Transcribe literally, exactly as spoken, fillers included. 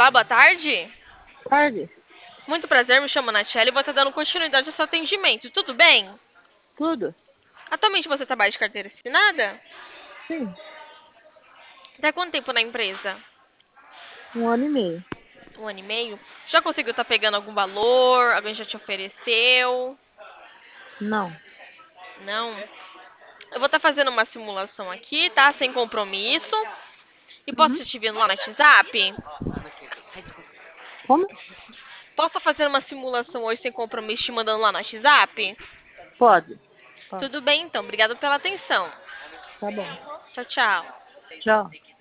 Olá, boa tarde. Tarde, Muito prazer, me chamo Nachelle e vou estar dando continuidade ao seu atendimento. Tudo bem? tudo? Atualmente você trabalha de carteira assinada? Sim, Até quanto tempo na empresa? um ano e meio. Um ano e meio? Já conseguiu estar pegando algum valor? Alguém já te ofereceu? Não. Não? Eu vou estar fazendo uma simulação aqui, tá? Sem compromisso. E posso Uhum. estar te vindo lá no WhatsApp? Como? Posso estar fazendo uma simulação hoje sem compromisso te mandando lá no WhatsApp? Pode. Pode. Tudo bem, então. Obrigada pela atenção. Tá bom. Tchau, tchau. Tchau.